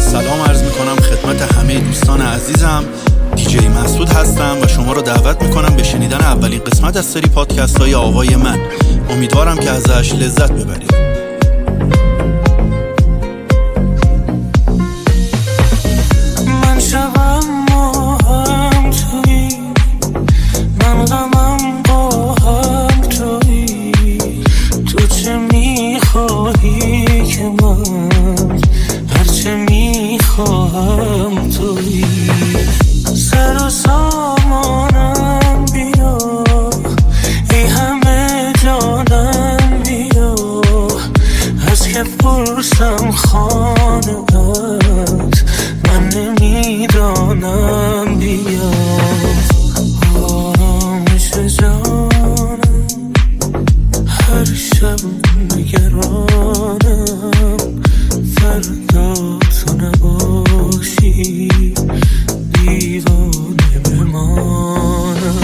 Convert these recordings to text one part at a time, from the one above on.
سلام عرض میکنم خدمت همه دوستان عزیزم. دیجی مسعود هستم و شما رو دعوت میکنم به شنیدن اولین قسمت از سری پادکست های آوای من. امیدوارم که ازش لذت ببرید. من شبم ما هم توی، من غمم با هم توی، تو چه میخواهی که من هرچه میخواهم توی، سر و سامانم بیا، ای همه جانم بیا، از که پرسم خانه‌ات من نمیدانم بیا، آرامش جانم هر شب نگرانم، فردا تو نباشی دیوانه بمانم،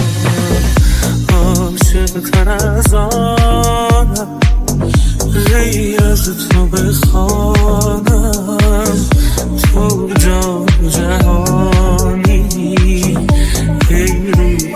عاشق تر از آنم غیر از تو بخوانم، تو جان جهانی ای روی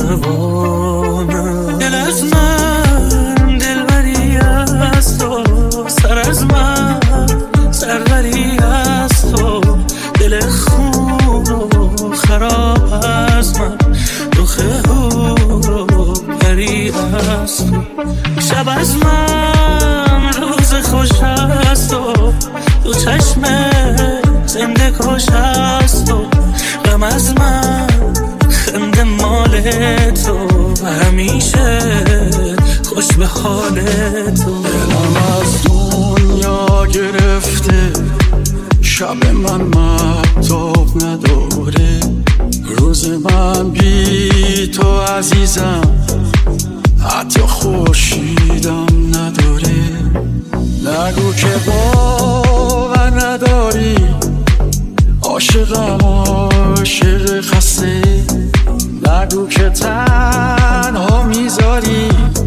روانم، دل از من دلبری از تو، سر از من سروری از تو، دل خون و خراب از من، دخ هور و پری از تو، شب از من روز خوش از تو، تو چشم زنده کش از تو، غم از من خنده مال تو، همیشه خوش به حال تو، دلم از دنیا گرفته، شب من مهتاب نداره، روز من بی تو عزیزم حتی خورشیدم نداره، نگو که باور نداری، عاشقم عاشق خسته، نگو که تنها میذاری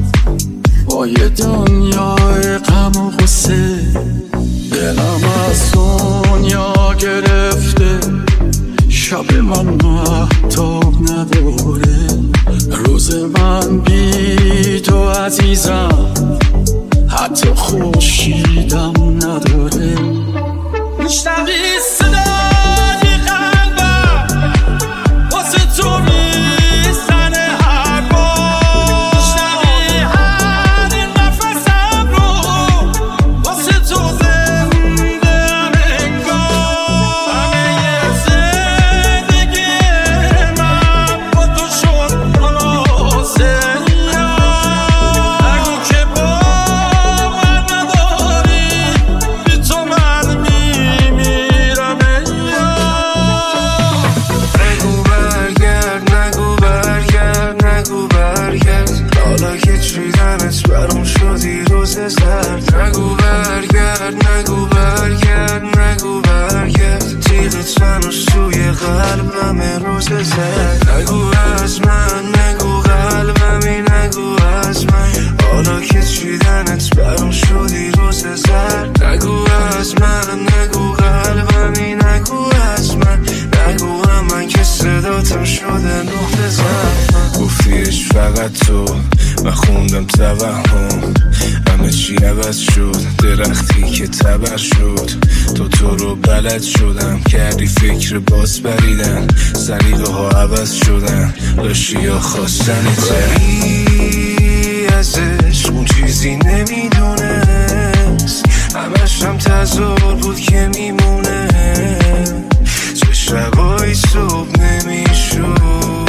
با یه دنیای غم و غصه، دلم از دنیا گرفته، شب من مهتاب نداره، روز من بی تو عزیزم حتی خورشیدم نداره، میشنوی صدای قلبم واسه تو میزنه هر بار، میشنوی هر نفسم رو واسه تو زنده‌ام انگار، همه زندگی من با تو شد خلاصه، نگو که باور نداری، بی تو من میمیرم نگو برگرد، نگو برگرد، نگو برگرد، حالا که چیدنت برام شدی روز زرد، نگو برگرد، نگو برگرد، نگو برگرد، تیغت منوش توی قلبم روز زرد، نگو از من، نگو قلبمی، نگو از من، حالا که چیدنت برام شدی روز زرد، نگو از من، نگو قلبمی، نگو از من، نگو من که صداتم شده نقطه ضعف، گفتیش فقط تو، من خوندم توهم، همه چی عوض شد، درختی که تبر شد، تو رو بلد شدم، کردی فکر باز بریدن، سریقه ها عوض شدن، داشتی یا خواستنی تری ازش، اون چیزی نمیدونست، همش هم تظاهر بود که میمونه، چه شبایی صبح نمیشد،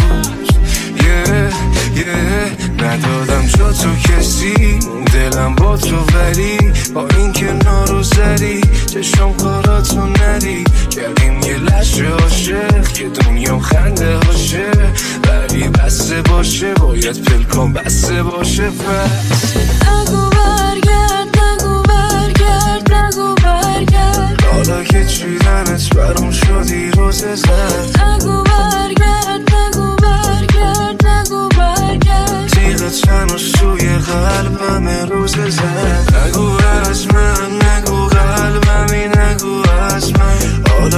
ندادم جا تو کسی، دلم با تو ولی با این کنار رو زدی، چشم کاراتو ندی، کردیم یه لحظه عاشق، یه دنیا خنده هاشه، ولی بسته باشه، باید پلکان بسته باشه، پس نگو برگرد، نگو برگرد، نگو برگرد، حالا که چیدنت برام شدی روز زرد، نگو برگرد، نگو برگرد، نگو برگرد، تیغت هنوز توی قلبم روز زرد، نگو از من، نگو قلبمی، نگو از من، حالا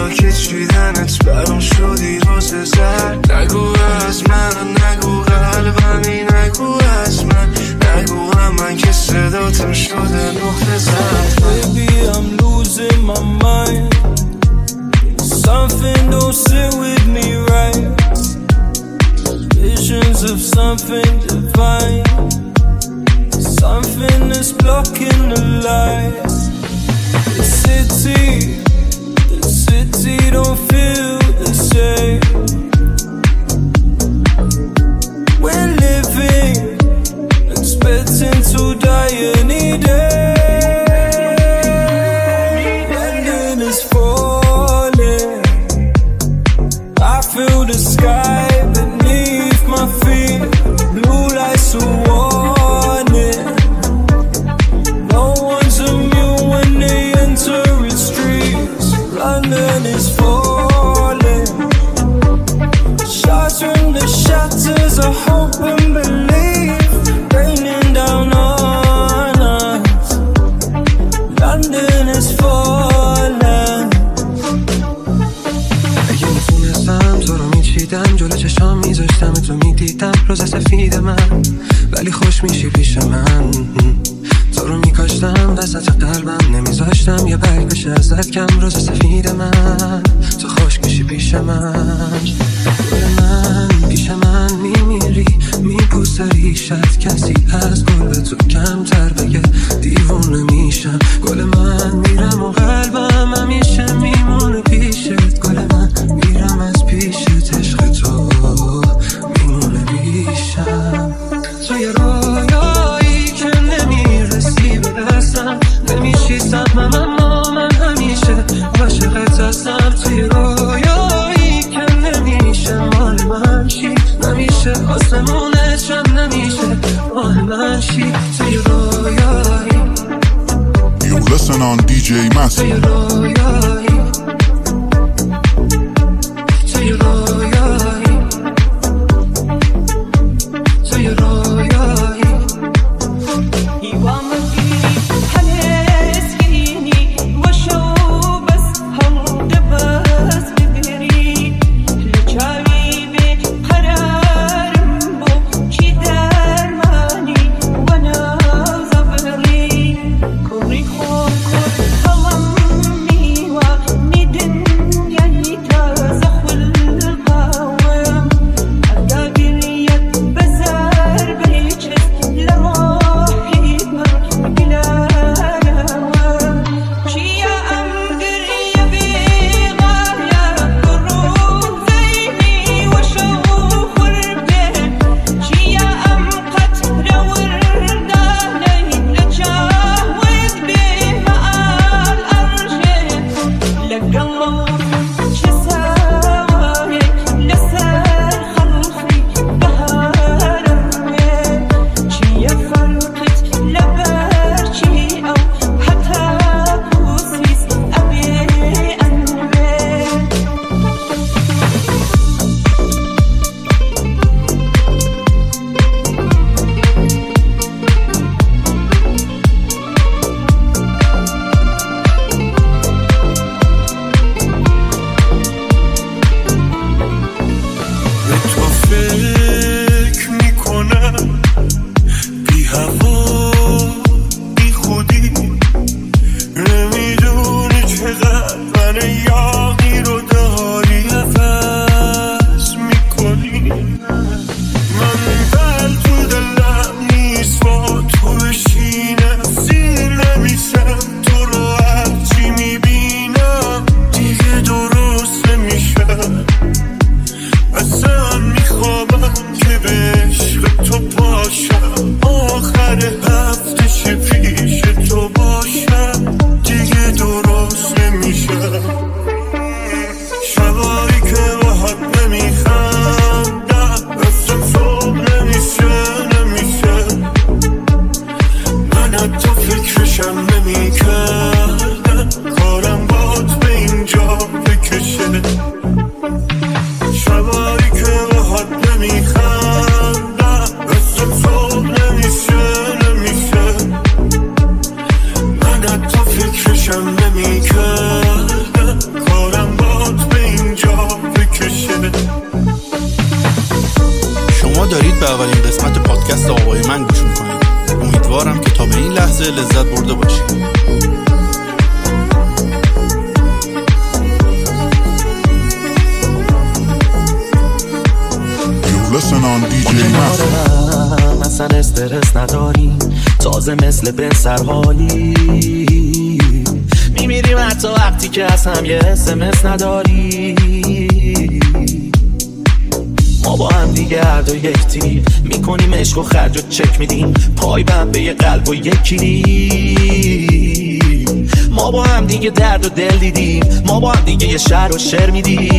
چیدنت برام شدی روز زرد. نگو از من، نگو قلبمی، نگو از من، نگو من که صداتم شده نقطه زرد. Baby I'm losing my mind, something don't sit with me right. Visions of something divine, something that's blocking the light. The city don't feel the same. We're living, expecting to die any day. London is falling, I feel the sky beneath my feet. Blue lights are warning, no one's immune when they enter its streets. London is falling, shattering the shatters of hope and belief, raining down on us. London is falling. اگه میتونستم تو رو میچیدم، جلو چشام میذاشتم تو میدیدم روز سفید من، ولی خوش میشی پیش من. تو رو میکاشتم وسط قلبم، نمیذاشتم یه برگ بشه ازت کم. روز سفید من، تو خوش میشی پیش من. گل من پیش من میمیری، میپوسه ریشت. کسی از گل به تو کمتر بگه دیوونه میشم. گل من میرم و قلبم همیشه میمونه پیشت. گل من میرم از پیشت، عشق تو میمونه پیشم. توی رویایی که نمیرسی برسم، نمیشی سبمم اما من همیشه عاشقت هستم. توی رویایی که نمیشه مال من شی، نمیشه آسمونت شم، نمیشه مال من شی. توی رویایی You listen on DJ Master. توی رویایی توی رویایی توی رویایی به اولین قسمت پادکست آوای من گوش میکنید. امیدوارم که تا به این لحظه لذت برده باشید. Listen on DJ Master. مثلا استرس نداریم، تازه مثل بن سرحالی میمیریم حتی وقتی که از هم یه SMS نداری. ما با هم دیگه هر دو یک تیر میکنیم، عشق و خرج و چک میدیم، پای بند به یه قلب و یک کلید. ما با هم دیگه درد و دل دیدیم، ما با هم دیگه یه شعر و شعر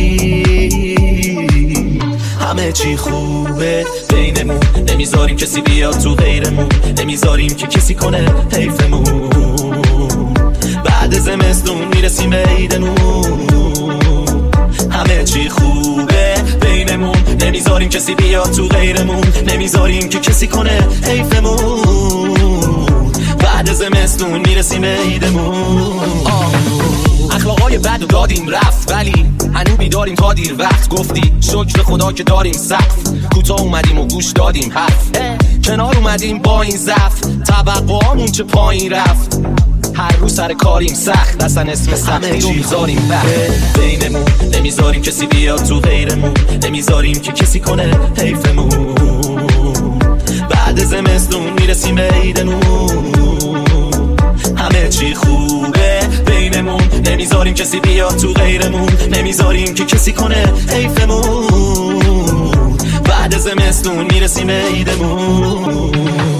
میدیم. همه چی خوبه بینمون، نمیذاریم کسی بیاد تو غیرمون، نمیذاریم که کسی کنه حیفمون. بعد زمستون میرسیم به عیدمون. همه چی خوبه بینمون، نمیذاریم کسی بیاد تو غیرمون، نمیذاریم که کسی کنه حیفمون. بعد زمستون میرسیم به عیدمون. اخلاقای بد و دادیم رفت، ولی هنو بیداریم تا دیر وقت. گفتی شکر خدا که داریم سقف، کوتاه اومدیم و گوش دادیم حرف، کنار اومدیم با این ضعف. توقعامون چه پایین رفت، هر روز سر کاریم سخت، اصلا اسم سختی رو میذاریم بینمون. نمیذاریم کسی بیاد تو غیرمون، نمیذاریم که کسی کنه حیفمون. بعد زمستون میرسیم به عیدمون. همه چی خوبه بینمون، نمیذاریم کسی بیاد تو غیرمون، نمیذاریم که کسی کنه حیفمون. بعد زمستون میرسیم به عیدمون.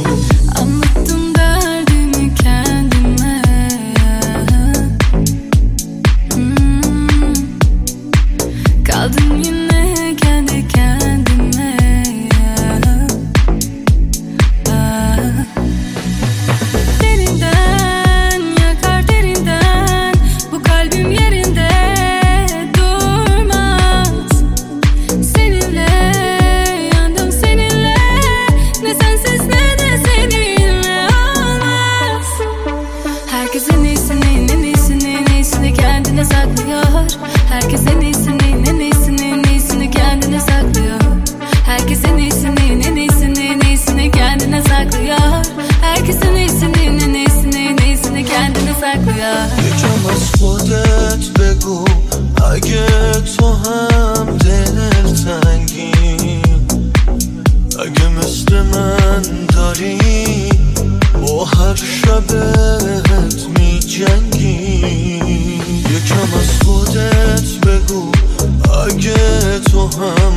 یکم از خودت بگو اگه تو هم دلتنگی، اگه مثل من داری با هر شبت می جنگی. یکم از خودت بگو اگه تو هم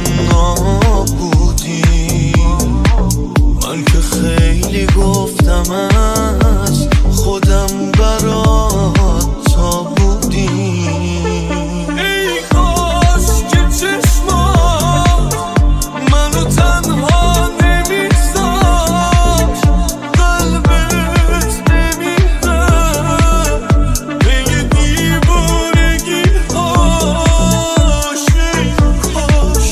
نابودی، من که خیلی گفتم از خودم برات تا بودی. ای کاش که چشمات منو تنها نمیذاشت، قلبت نمیره به یه دیوانگی هاش. ای کاش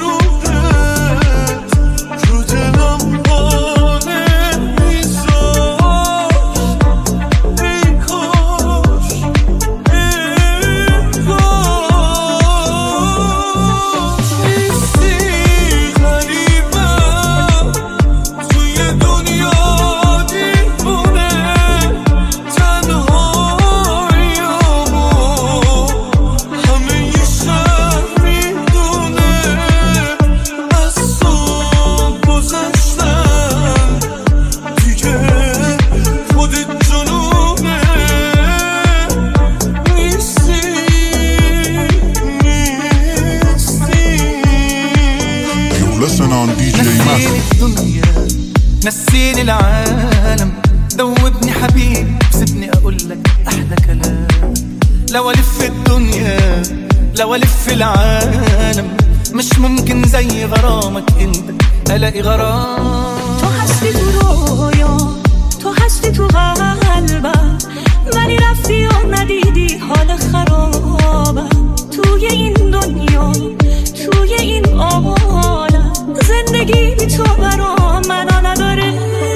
مرورت رو دلم بانه نسيني العالم، ذوبني حبيبي، سيبني اقولك احلى كلام. لو الف الدنيا لو الف العالم، مش ممكن زي غرامك انت الاقي غرام. تو هستی تو رویا، تو هستی تو قلبم، ولی رفتی و ندیدی حال خرابم. توی این دنیا توی این عالم، زندگی بی تو برام معنا نداره.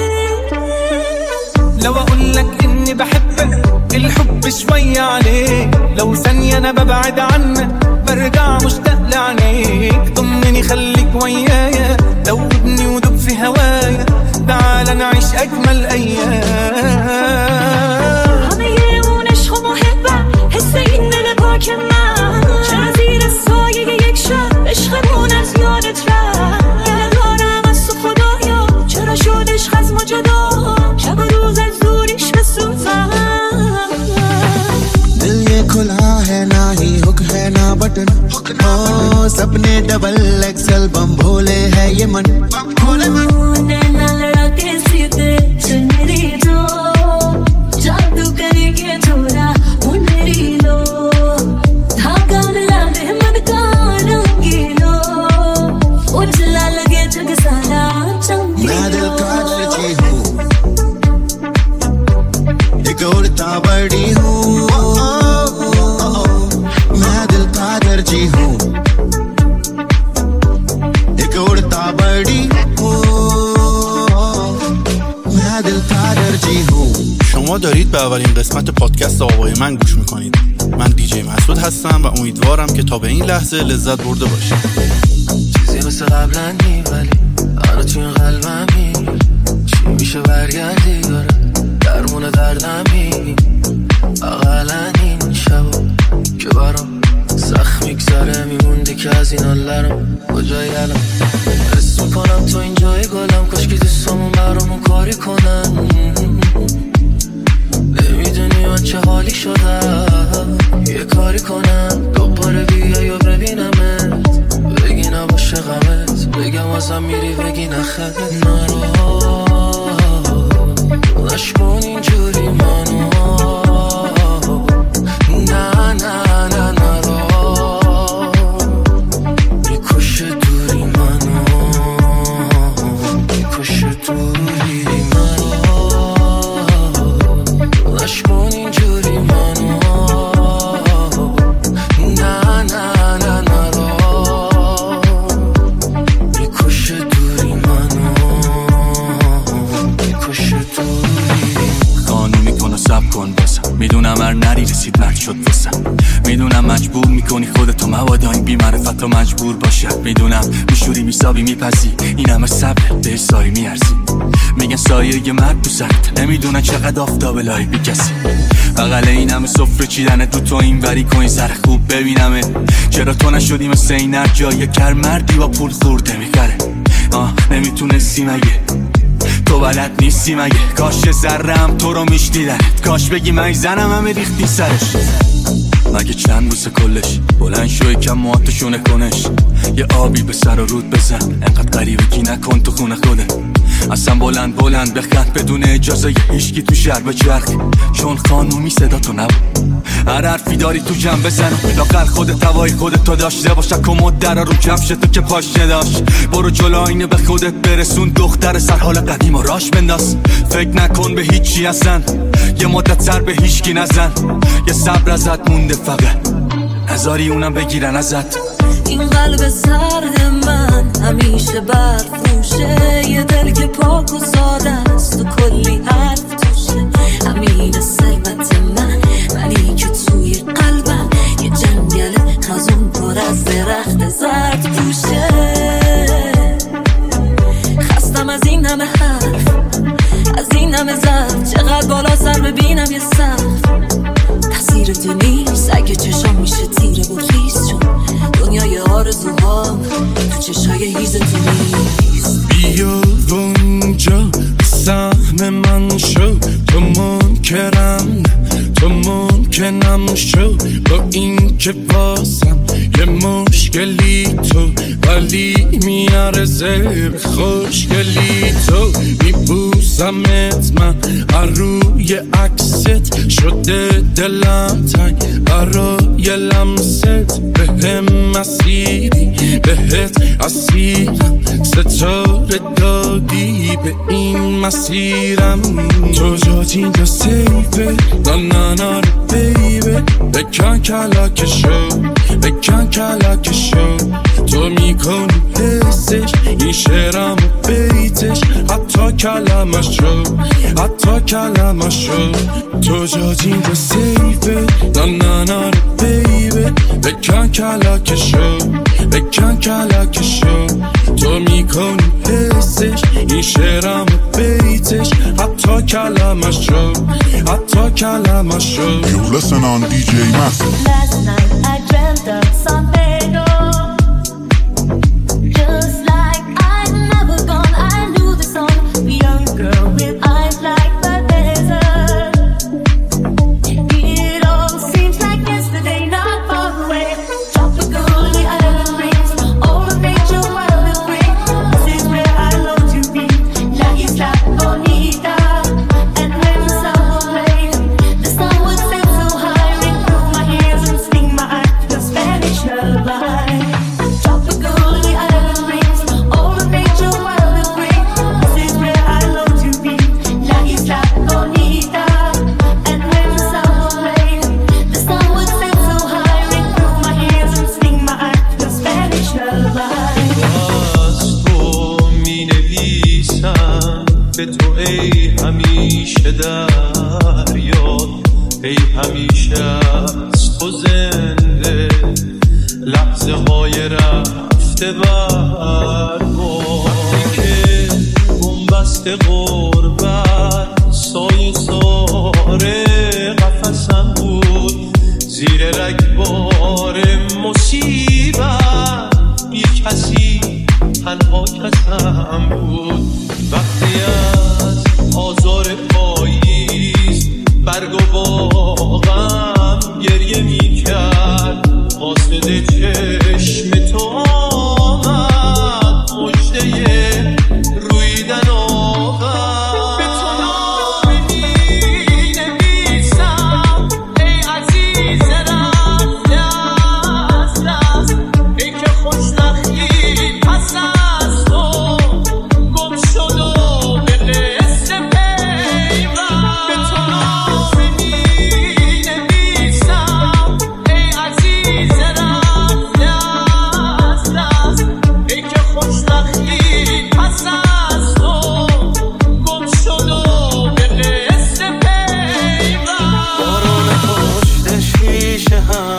لو اقولك اني بحبك الحب شوية عليك، لو ثانية انا ببعد عنك ارجع مشتاق لعينيك ضمني خليك ويايا دوبني ودوب في هوايا تعال نعيش اجمل ايام همه اون عشق و محبت حس این دل پاک من چرا زیر سایه یک شب عشقمون از یادت رفت دارم از تو خدایا چرا شد عشق از ما جدا شب و روز از دوریش بسوزم दिल ये खुला है ना ही हुक है ना बटन ओ सपने double axle बम भोले है ये मन नैना लड़ा के सीधे चुनरी दो जादू करके थोड़ा मुनरी लो धागा मिला दे मन का रंगीलो उजला लगे जग सारा चमकीलो मैं दिल का दर्जी हूँ एक उड़ता बड़ी हूँ मैं दिल का दर्जी हूँ एक उड़ता बड़ी हूँ मैं दिल का दर्जी हूँ. شما دارید به اولین قسمت پادکست آوای من گوش میکنید. من دیجی مسعود هستم و امیدوارم که تا به این لحظه لذت برده باشید. چیزی مثل قبلا نی ولی آره تو این قلبمی چی میشه برگردی داره درمون دردمی اقلا این شبا که برام سخت میگذره میمونده که از این حالرم کجایی الان حس میکنم تو این جای گلم کاش که دوستامون برامون کاری کنن نمیدونی من چه حالی شدم یه کاری کنم دوباره بیا یا ببینمت بگی نباشه غمت بگم ازم میری بگی نخد نرو نشکن اینجوری منو نه نه نه نرو میکشه دوری منو میکشه دوری منو نشکن اینجوری منو نه نه نه نرو میکشه دوری منو میکشه دوری قانون میکنه سب کن باسم میدونم هر نری رسید مرد شد واسم میدونم مجبور میکنی خودتو مبادا این بی معرفت و مجبور باشد میدونم میشوری میسابی میپذی این همه صبر به سایی میارزی میگن سایه یه مرد تو سرت نمیدونن چقدر آفتاب لای بی کسی بغل این همه سفره چیدنه تو این وری کنی سر خوب ببینمه چرا تو نشدی مثل این هر جای کر مردی با پول خورده میخره نمیتونستی مگه تو بلد نیستی مگه کاش ذرم تو رو میشنیدنت کاش بگی من زنم همه ریختی سرش مگه چند روز کلش بلند شو یکم موهاتو شونه کنش یه آبی به سر و رود بزن انقدر غریبگی نکن تو خونه خوده اصلا بلند بلند بخند بدون اجازه یه هیشگی تو شهر بچرخ چون خانومی صدا تو نبود هر حرفی داری تو جمع بزن لاغر خودت هوای خودت تو داشته باشه کمد درا رو کفش تو که پاش نداشت برو جلو اینه به خودت برسون دختر سر حال قدیم و راش بنداز فکر نکن به هیچی اصلا یه مدت سر به هیچکی نزن یه صبر ازت مونده فقط نذاری اونم بگیرن ازت این قلب سرد من همیشه برفروشه یه دل که پاک و ساده است و کلی حرف توشه همین ثروت منی که توی قلبم یه جنگل خزون پر از درخت زرد پوشه خستم از این همه حرف از این همه ضعف چقدر بالا سر ببینم یه سقف تقصیر تو نیست اگه چشام میشه تیره و خیز چون دنیای آرزوها تو چشای هیز تو نیست بیا اونجا سهم من شو تو منکرم شو با این که بازم یه مشکلی تو ولی میارزه خوشگلی تو میبوسمت من روی عکست شده دلم تنگ برای لمست بهم مسیری بهت اسیرم ستاره دادی به این مسیرم تو جات اینجا سیفه نانانا رو بیبه بکن کلک شو تو میکنی حسش این شعرم و بیتش حتی کلمش شو تو جات اینجا سیفه نانانا رو بیبه بکن کلکشو بکن کلکشو تو میکنی حسش این شعرم بیتش حتی کلمشو حتی کلمشو. You listen on DJ Master. Last night I dreamt of San Pedro. Just like I'd never gone, I knew the song. A young girl with eyes like the desert. It all seems like yesterday, not far away. Tropical, the island breeze, all of nature wild and free. This is where I long to be, La Isla Bonita. And when the sun would play, the sun would set so high, ring through my ears and sting my heart, the Spanish lullaby. Tropical, the island breeze, all of nature wild and free. This is where I long to be, La Isla Bonita. And when the sun would play, the sun would set so high, ring through my ears and sting my heart, the Spanish lullaby. از تو می نویسم به تو ای همیشه دریا، ای همیشه از تو زنده لحظه های رفته بر وقتی که بنبست غربت سایه ساره قفصم بود، زیر رگبار مصیبت بی کسی تنها کسم بود. وقتی از آزار پاییز برگ و باغم گریه می کرد، قاصد چشم تو آمد مژده رویدن آورد. به تو نامه می نویسم ای عزیز رفته از دست، ای که خوشنخی پس از تو گم شد و به قصه پیوند. به تو نامه می نویسم ای عزیز رفته از دست، ای که خوشنخی پس از تو گم شد و به قصه پیوند. بارون پشت شیشه هم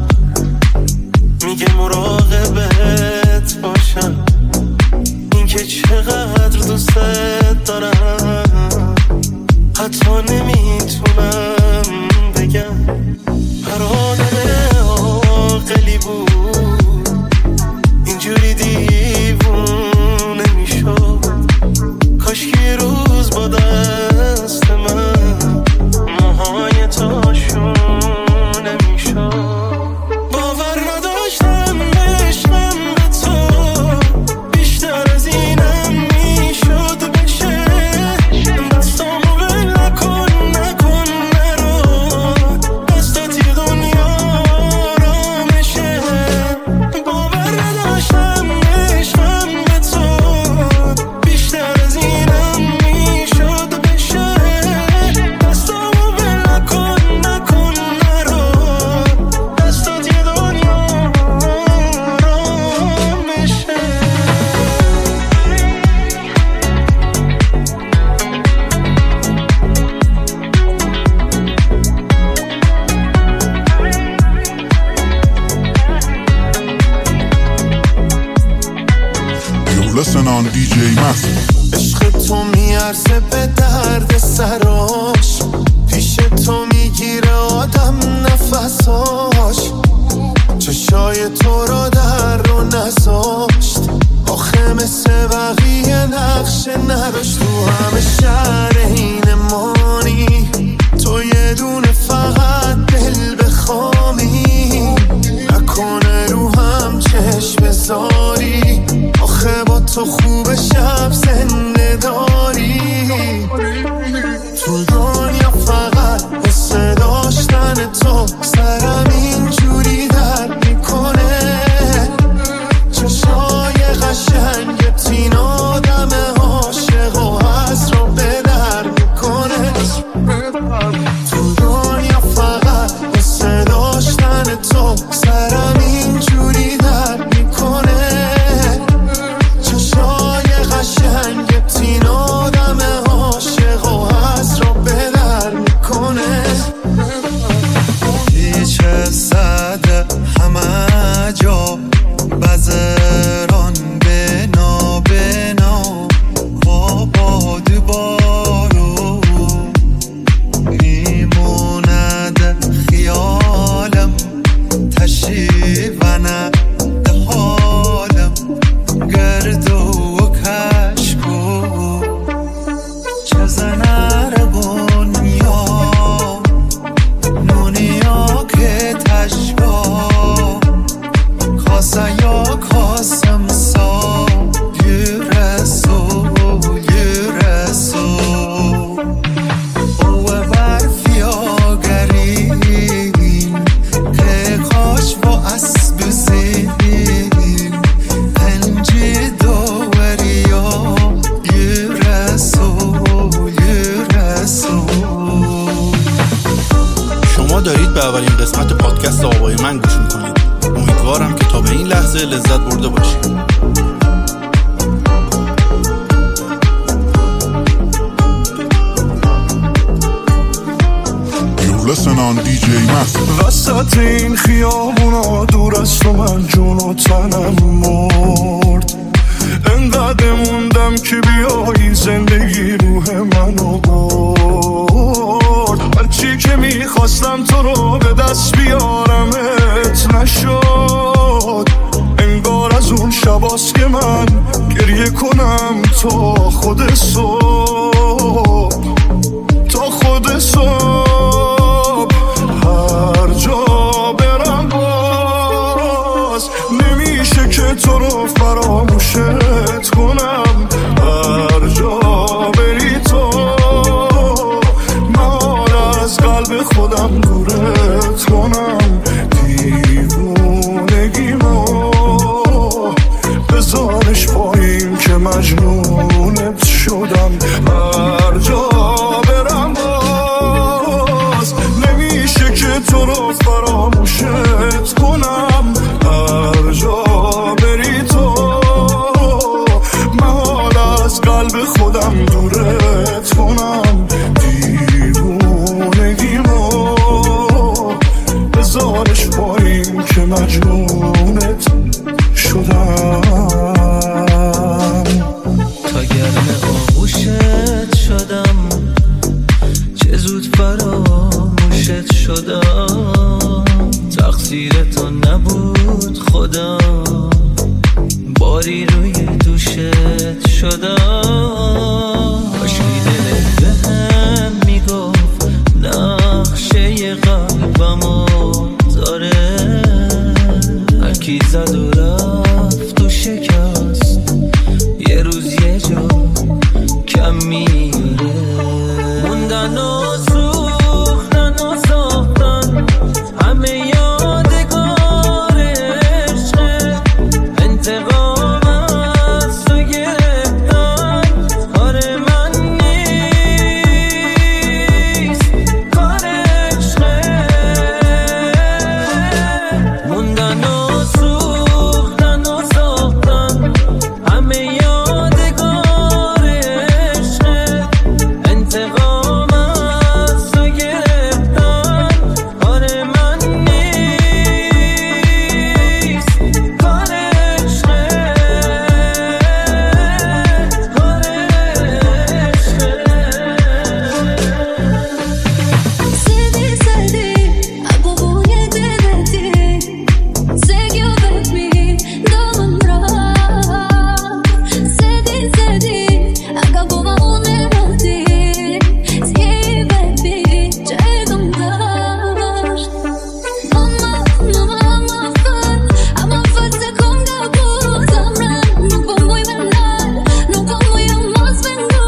میگه مراقبت باشم، این که چقدر دوست دارم حتی نمیتونم بگم. هر آدم عاقلی بود اینجوری دیوونه میشد، کاش یه روز با دست من موهای تاشونه میشد. باور نداشتم عشقم به تو بیشتر از اینم میشد بشه. دستامو ول نکن نکن نرو، دستات یه دنیا رامشه. باور نداشتم عشقم به تو بیشتر از اینم میشد بشه. دستامو ول نکن نکن نرو، دستات یه دنیا رامشه. You listen on DJ Master. عشق تو میارزه به درد سراش، پیش تو میگیره آدم نفساش. چشای تو رو در رو نذاشت، آخه مثل بقیه نقش نداشت. تو همه شهر این مانی، تو یه دونه فقط دل بخوامی. نکنه رو هم چشم بذاری، آخه با تو خوب شب زنده داری. تو دنیا فقط حس داشتن تو سرم اینجوری درد میکنه. چشای قشنگ تین آدم عاشق و حس رو به در میکنه. تو دنیا تمشي وانا لحالم گرد و کشکو چزنه ربونیا نونیا که تشکا کاسا یا کاسم سا یرسو اوه برفیا گرین که کاش با اسب زین پنجی دوریا یرسو شما دارید به اولین قسمت پادکست آوای من گوش میکنید. امیدوارم که تا به این لحظه لذت برده باشید. Listen on DJ Master. وسط این خیابونا دور از تو من جون و تنم مرد، انقدر موندم که بیایی زندگی روح منو برد. هرچی که میخواستم تو رو به دست بیارمت نشد، انگار از اون شباست که من گریه کنم تا خود صبح، تا خود صبح. هر جا برم باز نمیشه که تو رو فراموشت کنم. هر جا بری تو من از قلب خودم دورت کنم. دیوونگیمو بذارش پایین که مجنونت شدم. هر جا برم باز نمیشه که تو رو فراموشت کنم. هر جا بری تو من از قلب خودم دورت کنم. دیوونگیمو بذارش پایین که مجنونت شدم. تا گرم آغوشت شدم، چه زود فراموشت شدم. تقصیر تو نبود خدا، باری روی دوشت شدم. کاشکی دلت بهم میگفت نقشه قلبمو داره. هرکی زد و رفت و شکست، یه روز یه جا کم میاره. موندن و سوختن و ساختن همه یادگار عشقه. انتقام از تو گرفتن کار من نیست، کار عشقه. موندن و سوختن و ساختن همه یادگار عشقه. انتقام از تو گرفتن کار من نیست، کار عشقه، کار عشقه. Sedi, sedi, agogoje deveti, segio vetmi domra. Sedi, sedi, agogova uneroti, si vetmi çedomdaş. Ama fazla konga bu zamran, no pomoy menal, no pomoy mas vengo.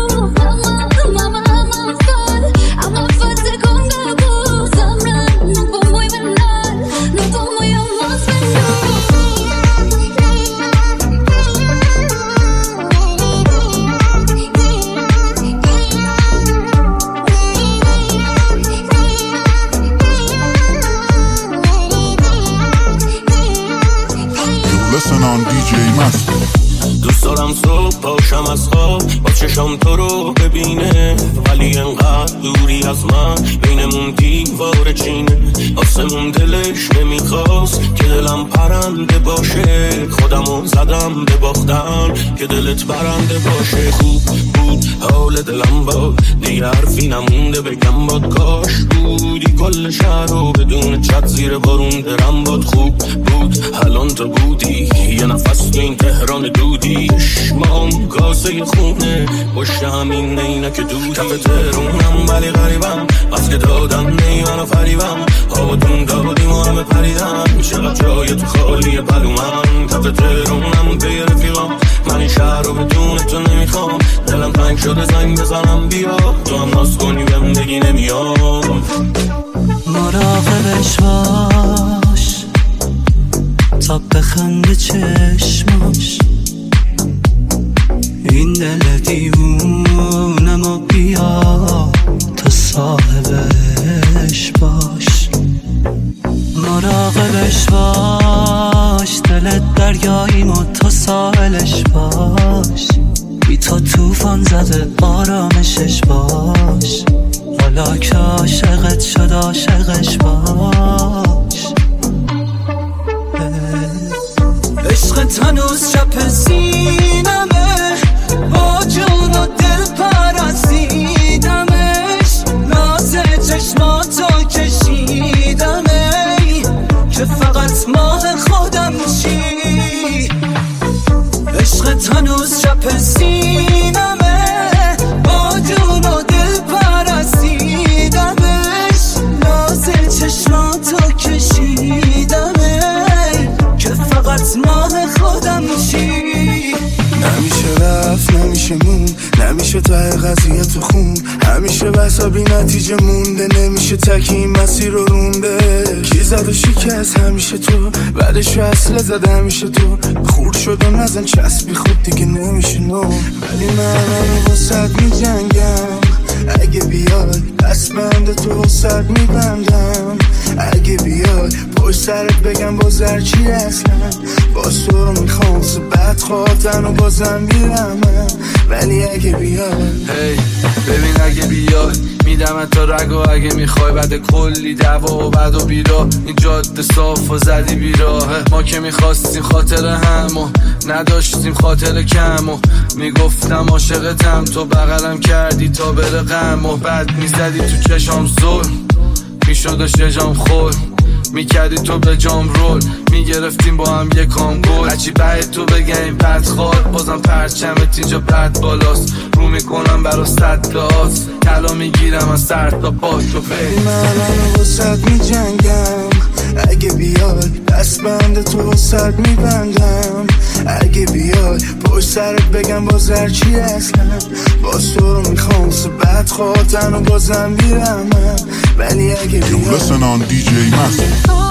Ama fazla konga bu zamran, no pomoy menal, no pomoy mas vengo. Listen on DJ Master. دوست دارم صبح پاشم از خواب با چشم تو رو ببینه، ولی انقدر دوری از من بینمون دیوار چینه. آسمون دلش نمیخواست که دلم پرنده باشه، خودمو زدم به باختن که دلت برنده باشه. خوب بود حال دلم بود دیگه حرفی نمونده بگم باد کاش بودی کل شهر رو بدون چت زیر بارون درم باد خوب بود الان تو بودی یه نفس تو این تهران دودی چشمام کاسه خونه پشت همین عینک دودی کف تهرونم ولی غریبم بس که دادم نیمانو فریبم آبادون دادیم و همه پریدم چقدر جای تو خالی پلومم کف تهرونم به رفیقم من این شهر رو بدون تو نمیخوام دلم تنگ شده زنگ بزنم بیا تو هم ناز کنی بهم بگی نمیام مراقبش باش تا بخنده چشماش این دل دیوونم و بیا تو صاحبش باش مراقبش باش دلت دریاییم و تو ساحلش باش بی تو توفان زده آرامشش باش حالا که عاشقت شد عاشقش باش عشقت هنوز شب سینمه با جون و دل پرستیدمش ناز چشماتو کشیدمه که فقط ماه خودم چی عشقت هنوز شب سینمه با جون و دل پرستیدمش ناز چشماتو کشیدمه که فقط ماه خودم چی نمیشه رفت نمیشه مون نمیشه ته قضیه تو خون همیشه بسا بی نتیجه مونده نمیشه تکی این مسیر رو رونده کی زد و شکست همیشه تو بعدش اصله زده همیشه تو خورد شد و نزن چسبی خود دیگه نمیشه نو ولی من واسد می جنگم اگه بیای دست بند تو واسد می بندم اگه بیای پشت سرت بگم بازر چی اصلا باز تو رو میخوام بعد خواهدن و بازم میرم ولی اگه بیای ببین اگه بیای میدم تا رگو اگه میخوای بعد کلی دعوا و بعد و بیرا این جاده صاف و زدی بیراه ما که میخواستیم خاطر هم و نداشتیم خاطر کم و میگفتم عاشقتم تو بغلم کردی تا بره غم و بعد میزدی تو چشام زور میشدش یه جام خور میکردی تو به جام رول میگرفتیم با هم یه کام گل هرچی بعد تو بگیم بد خواد بازم پرچمت اینجا بد بالاست رو میکنم برا 100 لاس طلا میگیرم از سر تا پا تو فیل من واسد می جنگم اگه بیای دست بند تو واسد می بندم اگه بیای پشت سرت بگم بازر چی اصلا باز تو رو میخوام بعد خواهدن و بازم میرم ولی اگه بیای You listen on DJ Master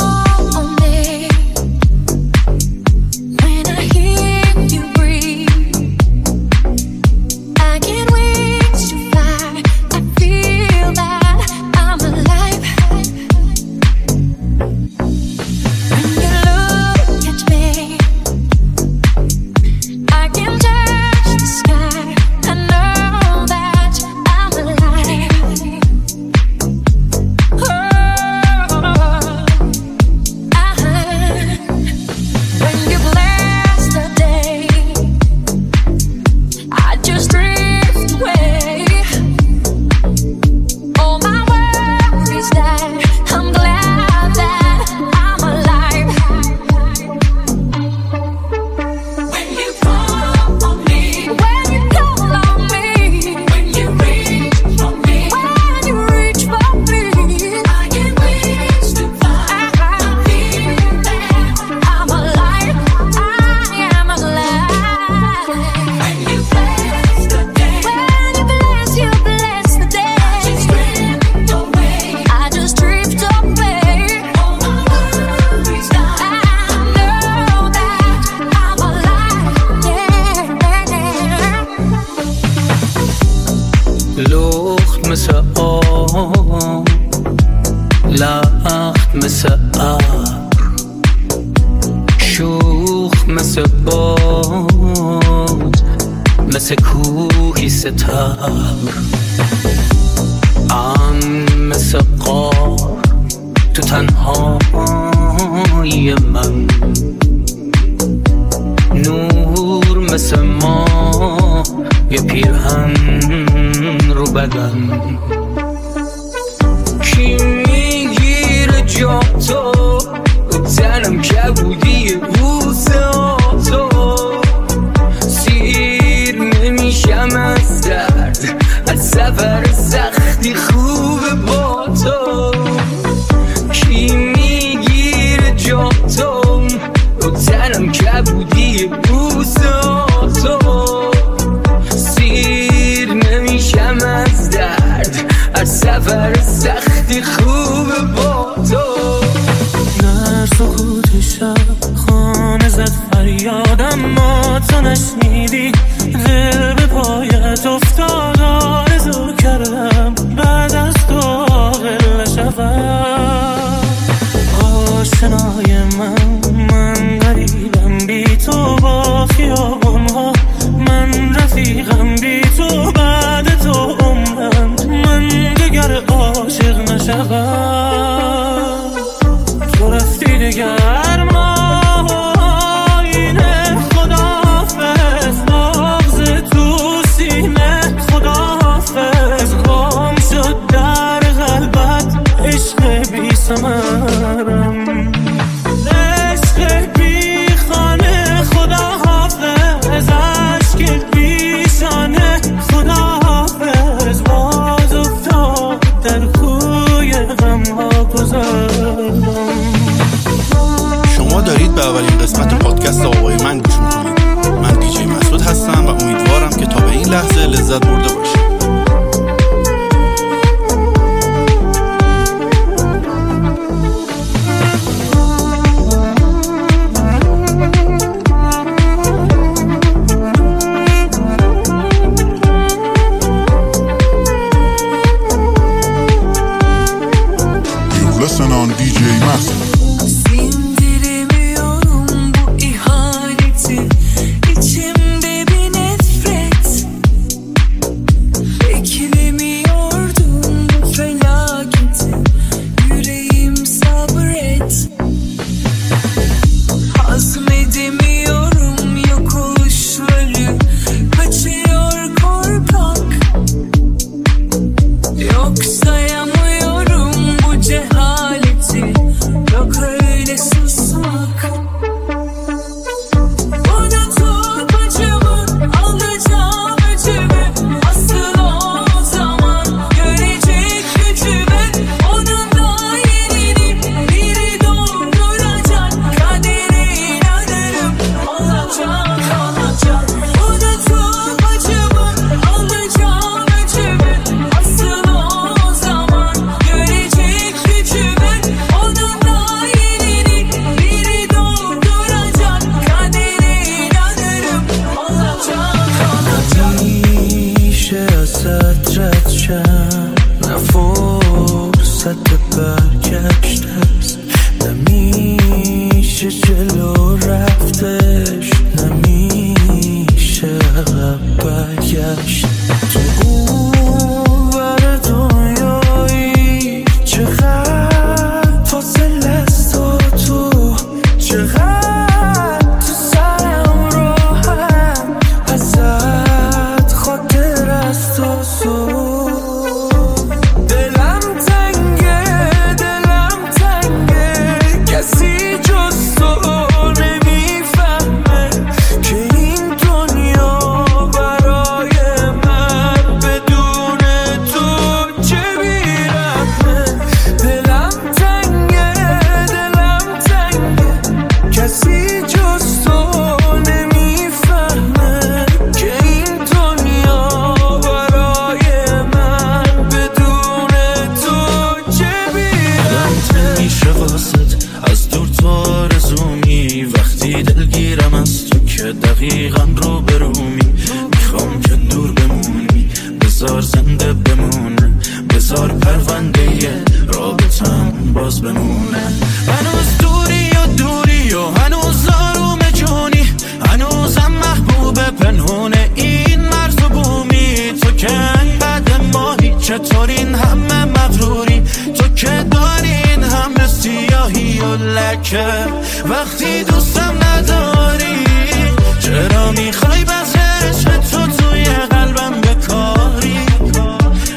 لخت مثل آم لخت مثل ابر شوخ مثل باد مثل کوهی ستبر مثل قار تو تنهایی من نور مثل ما یه پیرهن بدن. کی میگیره جا تو تنم کبودی بوسه تو، سیر نمیشم از درد، از سفر سختی خوبه با تو. کی میگیره جا تو تنم کبودی بوسه تو، سیر نمیشم از درد، از سفر سختی خوبه با تو. در سکوت شب خانه زد فریادم، ما تو نشنیدی، دل به پایت افتاد، آرزو کردم بعد از تو عاقل نشوم. آشنای من غریبم بی تو، با خیابونها من رفیقم بی تو، بعد تو عمرم من دیگر عاشق نشوم. تو رفتی دیگر ماینه، خداحافظ نغز تو سینه، خداحافظ گم شد در قلبت عشق بی ثمرم، عشق بی خانه، خداحافظ عشق بی شانه، خداحافظ باز افتاد در کوی غمها گذرم. شما دارید به اولین قسمت پادکست آوای من گوش میکنید. من دیجی مسعود هستم و امیدوارم که تا به این لحظه لذت برده باشید. Listen on DJ Master. Sindiremiyorum bu ihaneti, içimde bir nefret. Beklemiyordum bu felaketi, yüreğim sabret. Hazmedemiyorum yokuşları, kaçıyor korkak. Yok sayamıyorum bu cehaleti, yok öyle susmak. Unutup acımı, alacağım öcümü, asıl o zaman görecek gücümü. Onun da yerini biri dolduracak, kadere inanırım, olacak olacak. Unutup acımı, alacağım öcümü, asıl o zaman görecek gücümü. Onun da yerini biri dolduracak, kadere inanırım, olacak olacak. میشه ازت رد شم، نه فرصت برگشت هست، نمیشه جلو رفتش، نمیشه عقب برگشت. تو اون ور دنیایی چقدر فاصله است و تو چقدر تو سرم راهم، ازت خاطر است و سو. دلم تنگه کسی جز تو نمیفهمه که این دنیا برای من بدون تو چه بیرحمه. دلم تنگه کسی جز تو نمیفهمه که این دنیا برای من بدون تو چه بیرحمه. میشه واسط از دور تو آرزومی، وقتی دلگیرم از تو که دقیقا رو برومی. میخوام که دور بمونی، بذار زنده بمونه، بذار پرونده رابطم باز بمونه. هنوز دوری و هنوز آروم جونی، هنوزم محبوب پنهونه این مرز و بومی. تو که انقدر ماهی، چطور این همه مغروری، تو که داری این همه سیاهی و لکه. وقتی دوستم نداری چرا میخوای بذر عشق تو توی قلبم بکاری؟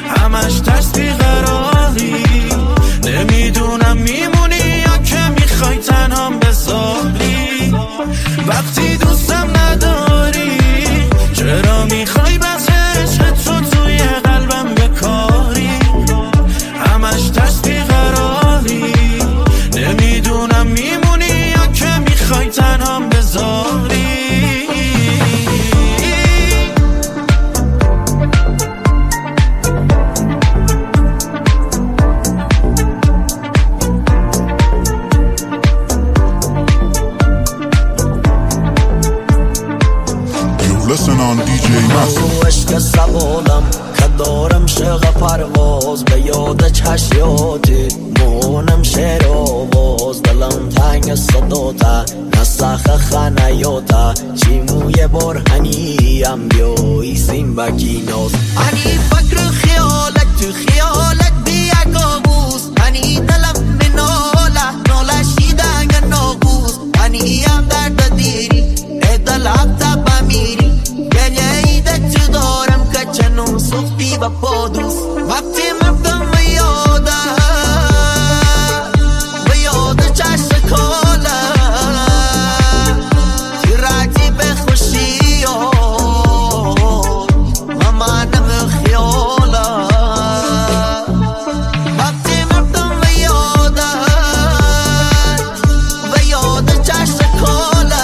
وقتی دوستم نداری چرا میخوای بس عشق تو توی قلبم بکاری همش تشتی قراری نمیدونم میمونی یا که میخوای تنهام بذاری Listen on DJ Master. عشق سوالم که دارم شغل پرواز به یاد چشیاتی مونم شعر آواز دلم تنگ صداتا نسخ خنیاتا چی موی برهنیم بیا ایسیم بگی ناز انی فکر خیالت تو خیالت بیا کابوس انی دلم مناله ناله شیدنگ ناگوز انی هم درد دیری دلم تبا میری گلیده تو دارم که چنون سختی و پادوس وقتی مفتم به یاده چشم کاله تی رکتی به خوشی و منم خیاله وقتی مفتم به یاده چشم کاله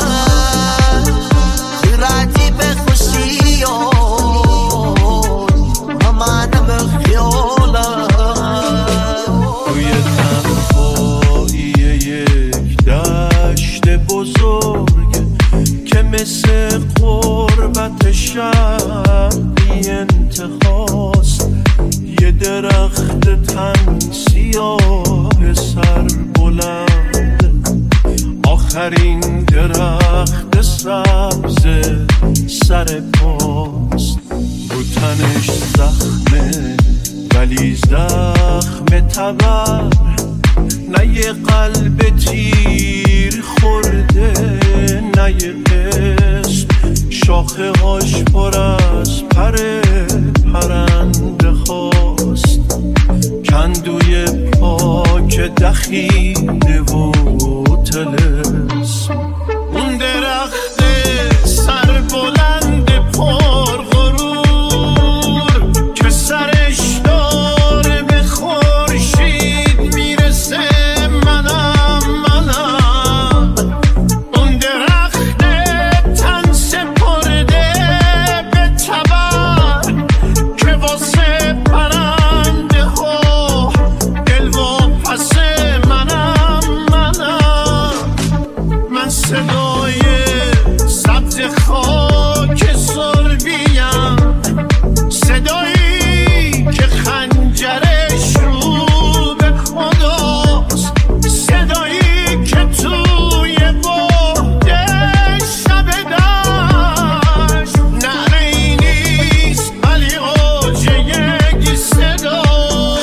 راتی به خوشی و منم خیاله توی تنهایی یک دشت بزرگ که مثل قربت شب بی انتهاست یه درخت تن سیاه سر بلند آخرین درخت سبز سر پاست رو تنش زخمه ولی زخم تبر نه یه قلب تیر خورده نه یه اسم شاخه هاش پر از پر پرنده خواست کندوی پاک دخیله و تلسم اون درخت سر بلند پر غرور که سرش داره به خورشید میرسه منم اون درخت تن سپرده به تبر که واسه پرنده ها دل و پس منم من صدای سبز خاک سربیم صدایی که خنجرش رو به خداست صدایی که توی بهده شب دشت نعره‌ای نیست ولی اوج یک صداست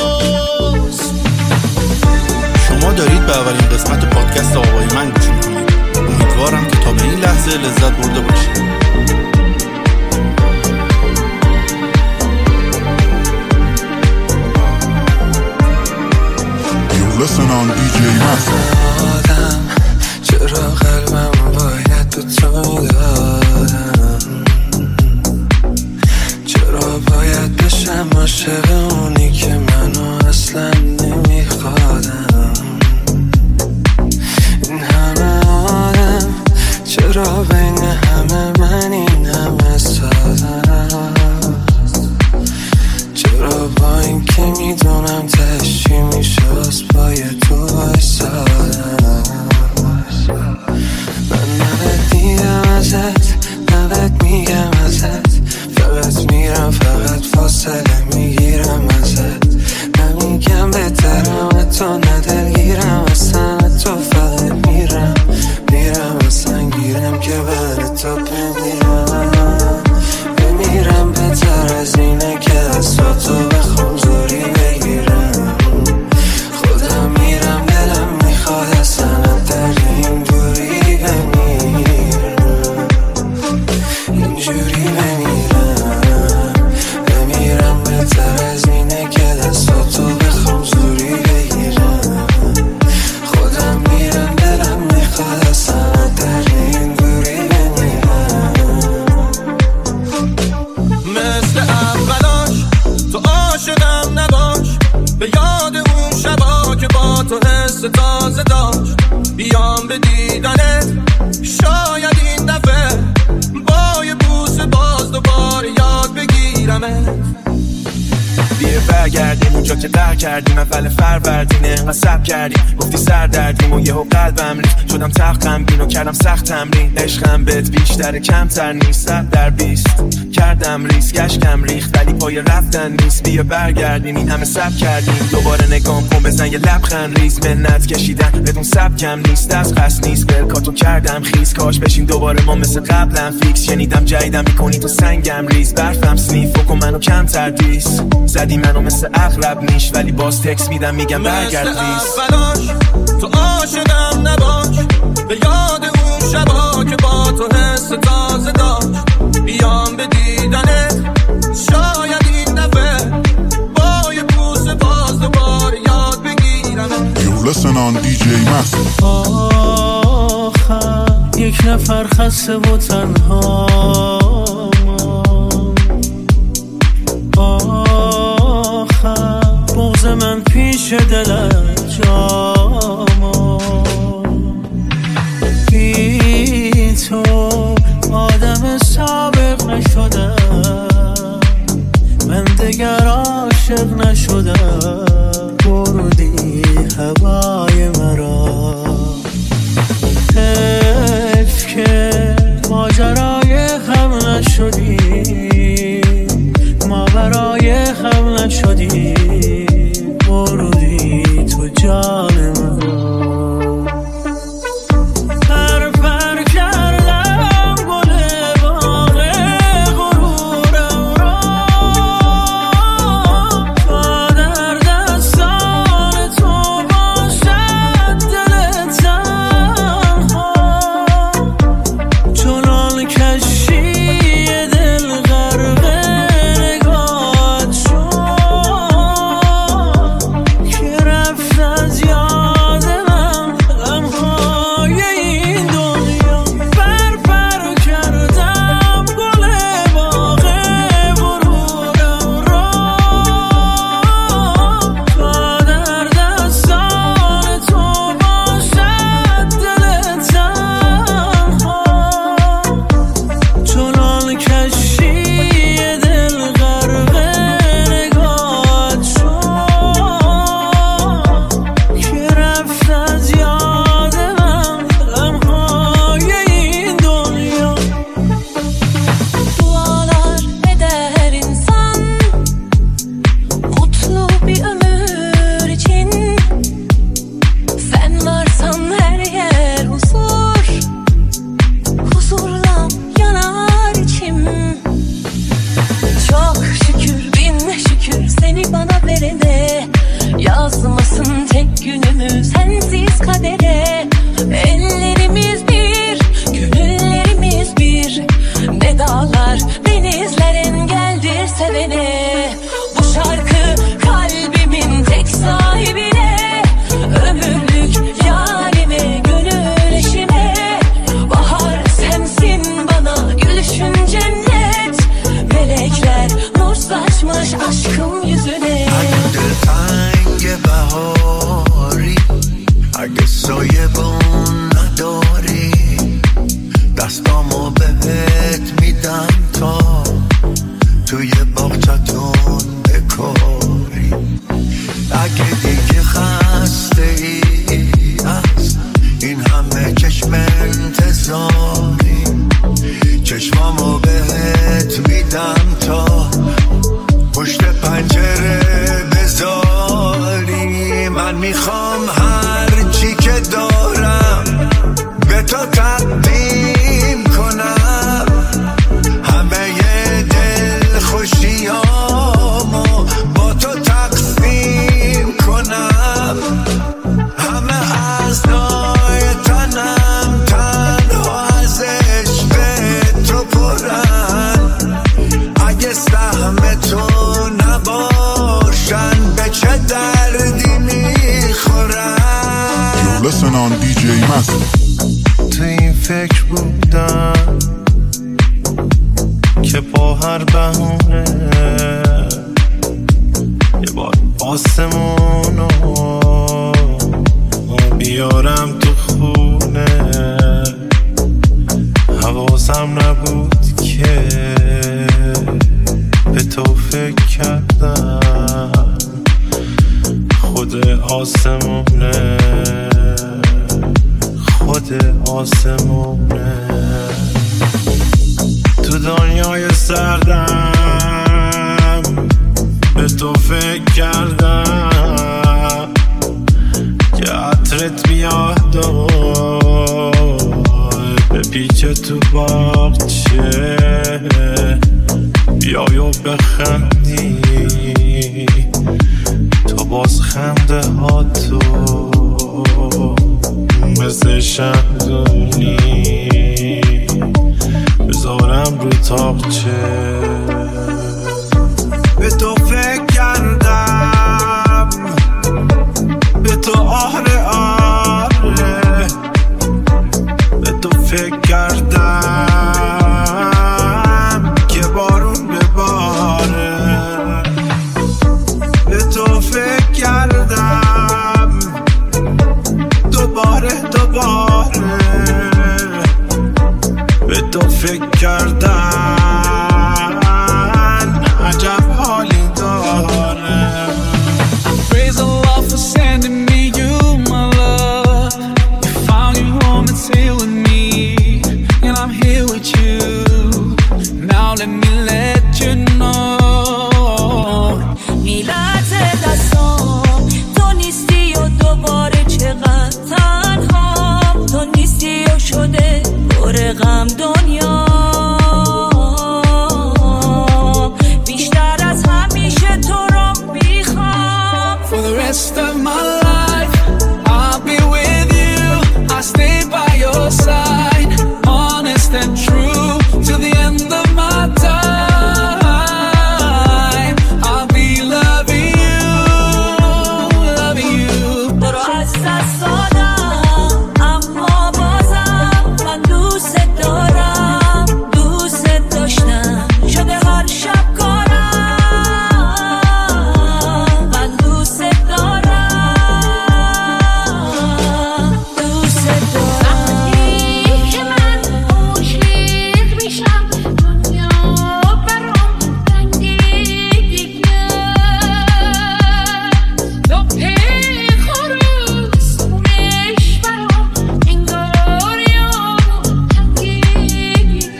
شما دارید به اولین قسمت پادکست آوای من گوش میکنید. امیدوارم که تا به این لحظه لذت برده باشید. Listen on DJ Master. آدم چرا قلبم باید به تو دادم چرا باید بشم عاشق اونی که منو اصلا نمیخوادم این همه آدم چرا بین همه من این همه ساده چرا با این که میدونم تشی میشه از پای تو بایستادم من نبت دیدم ازت نبت میگم ازت فقط میرم فقط فاصله میگیرم ازت نمیگم بهترم تو ندلگیرم اصلا تو فقط میرم اصلا گیرم که بر تو بمیرم بهتر از اینه که از تو بخوام زوری بگیرم خودم میرم دلم میخواد اصلا در این دوری بمیرم اونجا که قهر کردیم اول فروردینه انقدر صبر کردیم گفتی سر دردیم و یهو قلبم ریخت شدم تختم بین و کردم سخت تمرین عشقم بهت بیشتر کمتر نیست 100/20 کردم ریس گشتم ریخت ولی پای رفتن نیست بیا برگردیم این همه صبر کردیم دوباره نگام کن بزن یه لبخند ریز منت کشیدن بدون سبکم نیست از قصد نیست بلکاتو کردم خیز کاش بشین دوباره ما مثل قبلم فیکس شنیدم جایدم میکنی تو سنگم ریز برفم سنیف و منو کم تردیس زدی منو مثل اغلب نیش ولی باز تکس میدم میگم برگرد ریز تو عاشقم نباش به یاد اون شبا که با تو حس تازه داشت بیام به دیدنت شاید این دفعه با یه پوس باز دوباره یاد بگیرم You listen on DJ Master آخر یک نفر خسته و تنها آخر بغض من پیش دلت جاما بی تو آدم سابق نشدم من دگر عاشق نشدم بردی هوای مرا حیف که ماجرای غم نشدی ما برای غم نشدی بردی تو جان مرا پر کردم گل باغ غرورم را تا در دستان تو باشد دل تنها چنان کشی دل غرق نگاهت شد که رفت از یاد من غمهای این دنیا پر کردم گل باغ غرورم را تا در دستان تو باشد دل تنها چنان کشی دل غرق نگاهت شد که رفت از یاد من غمهای این دنیا Dualar eder insan mutlu bir ömür için sen varsan her yer huzur huzurla yanar içim çok şükür bin şükür seni bana verene yazmasın tek günümü sensiz kadere ellerimiz bir gönüllerimiz bir ne dağlar denizler engeldir sevene bu şarkı kalbimin tek sahibine ömürlük yarime gönül eşime bahar sensin bana gülüşün cennet melekler nur saçmış aşkım yüzüne دلتنگ بهاری اگه سایبون نداری دستامو بهت میدم تا توی باغچتون بکاری اگه دیگه خسته ای از این همه چشم انتظاری چشمامو بهت میدم تا پشت پنجره بذاری من میخوام هر چی که دارم به تو تقدیم کنم همه دل خوشیامو با تو تقسیم کنم همه اعضای تنم تنها از عشق تو پرن اگه سهم تو نباشن به چه دردی میخورن You listen on DJ Master تو این فکر بودم که با هر بهونه یه بار آسمونو بیارم تو خونه حواسم نبود که به تو فکر کردم تو دنیای سردم به تو فکر کردم که عطرت بیاد و به پیچ تو باغچه بیای و بخندی تو باز خنده ها تو مثل شمدونی بذارم رو تاقچه به تو فکر کردم به تو آره آره به تو فکر کردم که بارون بباره به تو فکر کردم دوباره به تو فکر کردن عجب حالی داره. Praise Allah for sending me you, my love. You found your home, it's here with me, and I'm here with you. Now let me let you know. میلت دستام تو نیستی و دوباره چقدر تنها تو نیستی و شده پر غم دنیا بیشتر از همیشه تو رو میخوام. For the rest of my life I'll be with you, I'll stay by your side, honest and true till the end of my time. I'll be loving you, loving you. تو رو از دست دادم اما بازم من دوست دارم دوست داشتم شده هر شب کارم من دوست دارم دوست دارم. وقتی که من عاشق میشم دنیا برام رنگی دیگه تو پیخوروز مونش برام انگار یارو تنگی دیگه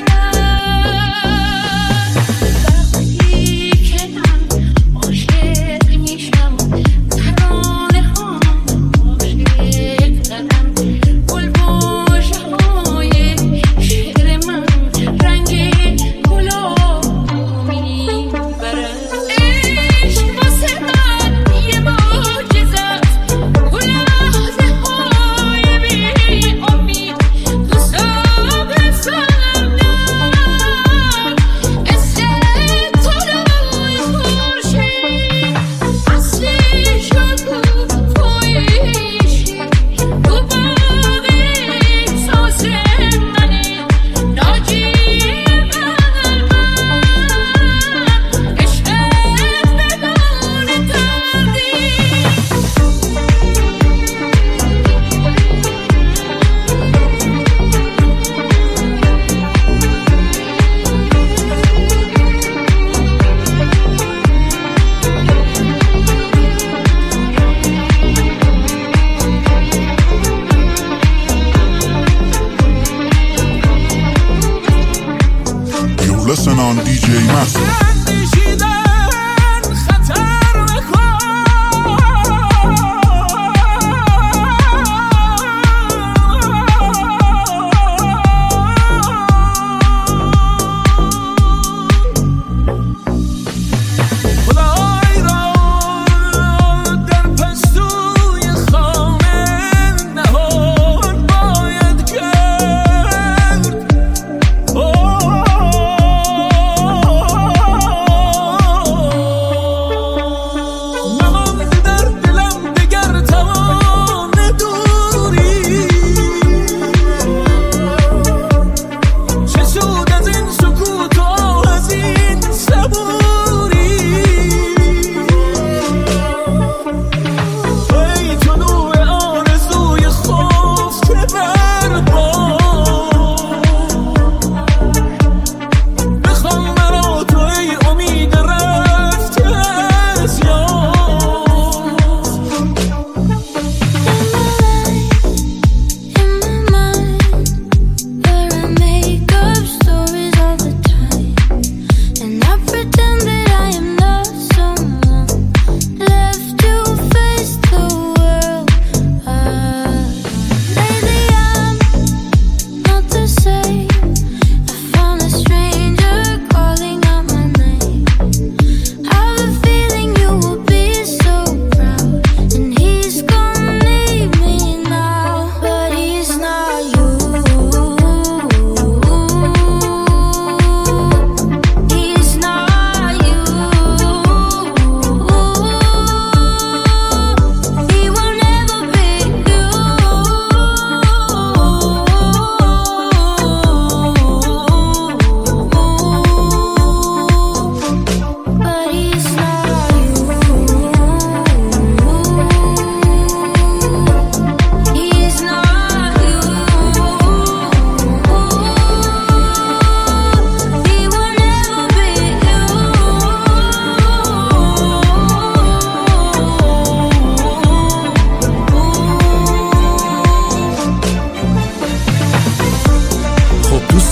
وقتی که من عاشق میشم ترانه ها عاشق دارم گلبوشه های شعر من رنگ گلابی میبره. عشق واسه من یه معجزه تو لحظه های بی امید تو صبح سردم مثل طلوع خورشید اصلی شد تویشی تو باغ احساس منی ناجی قلبم عشقت بدون تردید. You listen on DJ Master. اندیشیدن خطر خدای را در پستوی خانه نهان باید کرد.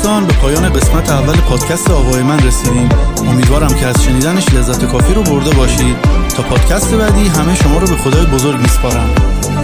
دوستان، به پایان قسمت اول پادکست آوای من رسیدیم. امیدوارم که از شنیدنش لذت کافی رو برده باشید. تا پادکست بعدی همه شما رو به خدای بزرگ میسپارم.